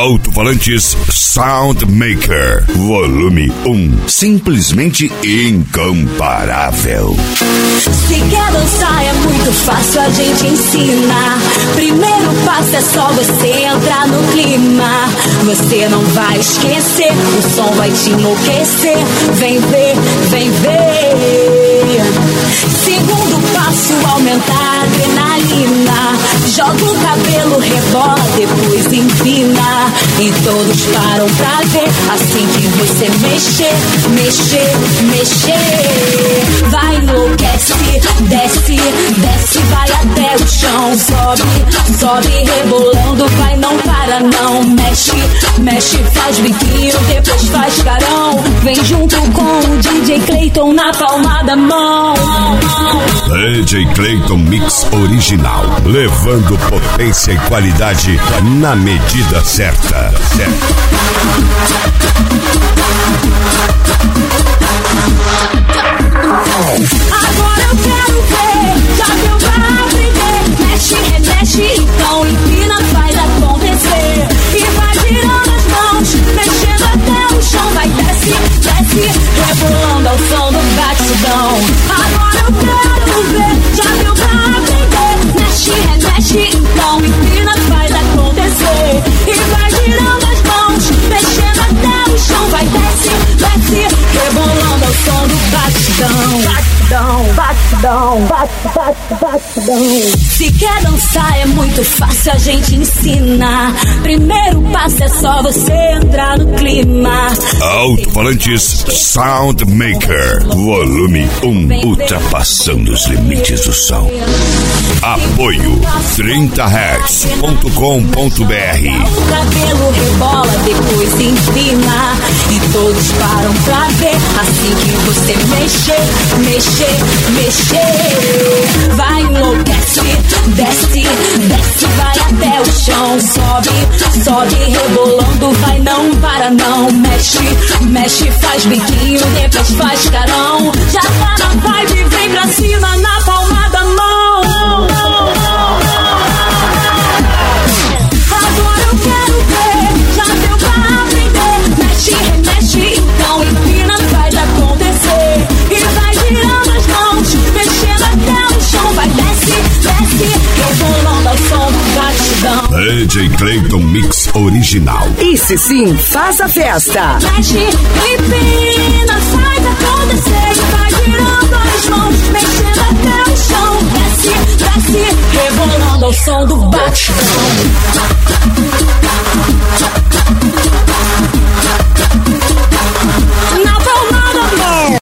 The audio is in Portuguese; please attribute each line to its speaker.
Speaker 1: Alto-falantes Soundmaker, volume 1. Simplesmente incomparável.
Speaker 2: Se quer dançar é muito fácil, a gente ensina. Primeiro passo é só você entrar no clima. Você não vai esquecer, o som vai te enlouquecer. Vem ver, vem ver. Segundo passo, aumentar a adrenalina. Joga o cabelo, rebola, depois empina. E todos param pra ver, assim que você mexer, mexer, mexer. Vai, enlouquece, desce, desce, vai até o chão. Sobe, sobe, rebolando, vai, não para não. Mexe, mexe, faz biquinho, depois faz carão. Vem junto com o DJ Clayton na palma da mão.
Speaker 1: DJ Clayton Mix Original, levando potência e qualidade na medida certa.
Speaker 2: Agora eu quero ver, já deu pra aprender. Mexe, remexe, então empina, faz acontecer. E vai girando as mãos, mexendo até o chão. Vai, desce, desce, rebolando ao som do batidão. Agora eu quero ver, já deu pra aprender. Mexe, remexe, então empina, faz acontecer. E vai girando as mãos, mexendo até o chão. Vai, desce, desce, rebolando ao som do batidão. Batidão, batidão, batidão. Se quer dançar é muito fácil, a gente ensina. Primeiro passo é só você entrar no clima.
Speaker 1: Alto-falantes Soundmaker, volume 1, ultrapassando os limites do som. Apoio 30Hz.com.br.
Speaker 2: O cabelo rebola, depois empina. E todos param pra ver, assim que você mexer, mexer, mexer. Vai, enlouquece, desce, desce, vai até o chão. Sobe, sobe, rebolando, vai, não para não. Mexe, mexe, faz biquinho, depois faz carão. Já tá na vibe, vem pra cima na palma da mão. Agora eu quero ver, já deu pra aprender. Mexe, remexe, então empina, faz acontecer. E vai girando as mãos, mexendo até o chão. Vai, desce, desce, rebolando ao som do batidão.
Speaker 1: DJ Clayton Mix Original.
Speaker 3: Esse sim faz a festa.
Speaker 2: Mexe, empina, faz acontecer. E vai girando as mãos, mexendo até o chão. Desce, desce, rebolando ao som do batidão.